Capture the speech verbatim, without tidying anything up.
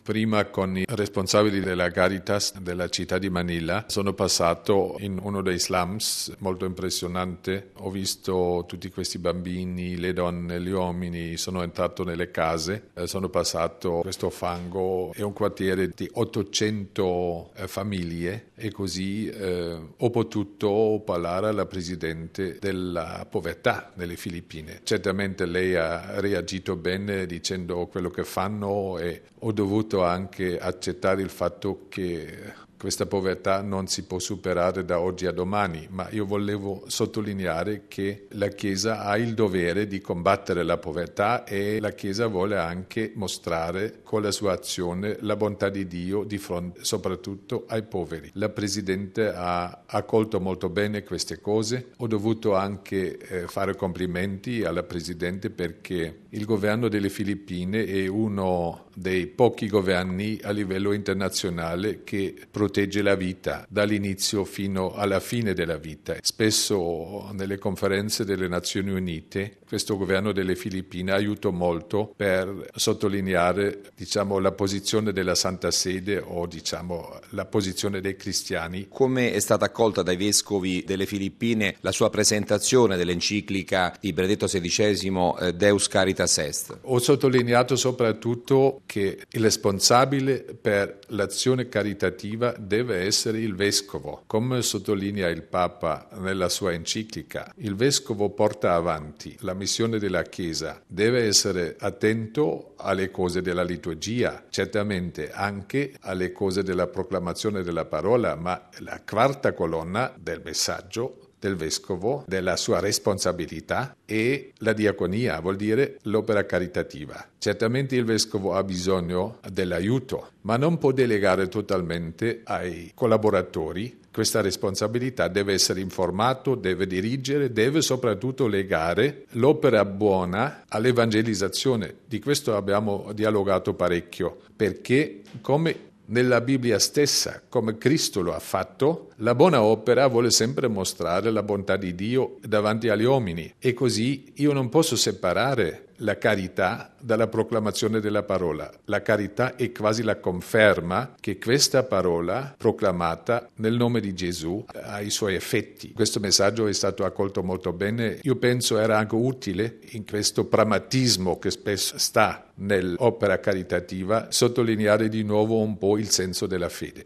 Prima con i responsabili della Caritas della città di Manila sono passato in uno dei slums molto impressionante. Ho visto tutti questi bambini, le donne, gli uomini, sono entrato nelle case, eh, sono passato questo fango, è un quartiere di ottocento eh, famiglie e così eh, ho potuto parlare alla presidente della povertà nelle Filippine. Certamente lei ha reagito bene dicendo quello che fanno e ho dovuto anche accettare il fatto che questa povertà non si può superare da oggi a domani, ma io volevo sottolineare che la Chiesa ha il dovere di combattere la povertà e la Chiesa vuole anche mostrare con la sua azione la bontà di Dio di fronte soprattutto ai poveri. La Presidente ha accolto molto bene queste cose, ho dovuto anche eh, fare complimenti alla Presidente perché il governo delle Filippine è uno dei pochi governi a livello internazionale che protegge la vita dall'inizio fino alla fine della vita. Spesso nelle conferenze delle Nazioni Unite questo governo delle Filippine aiuta molto per sottolineare, diciamo, la posizione della Santa Sede o diciamo la posizione dei cristiani. Come è stata accolta dai vescovi delle Filippine la sua presentazione dell'enciclica di Benedetto sedicesimo Deus Caritas Est? Ho sottolineato soprattutto che il responsabile per l'azione caritativa deve essere il vescovo. Come sottolinea il Papa nella sua enciclica, il vescovo porta avanti la missione della Chiesa, deve essere attento alle cose della liturgia, certamente anche alle cose della proclamazione della parola, ma la quarta colonna del messaggio del vescovo, della sua responsabilità e la diaconia, vuol dire l'opera caritativa. Certamente il vescovo ha bisogno dell'aiuto, ma non può delegare totalmente ai collaboratori. Questa responsabilità deve essere informato, deve dirigere, deve soprattutto legare l'opera buona all'evangelizzazione. Di questo abbiamo dialogato parecchio, perché come nella Bibbia stessa, come Cristo lo ha fatto, la buona opera vuole sempre mostrare la bontà di Dio davanti agli uomini e così io non posso separare la carità dalla proclamazione della parola. La carità è quasi la conferma che questa parola proclamata nel nome di Gesù ha i suoi effetti. Questo messaggio è stato accolto molto bene. Io penso era anche utile in questo pragmatismo che spesso sta nell'opera caritativa sottolineare di nuovo un po' il senso della fede.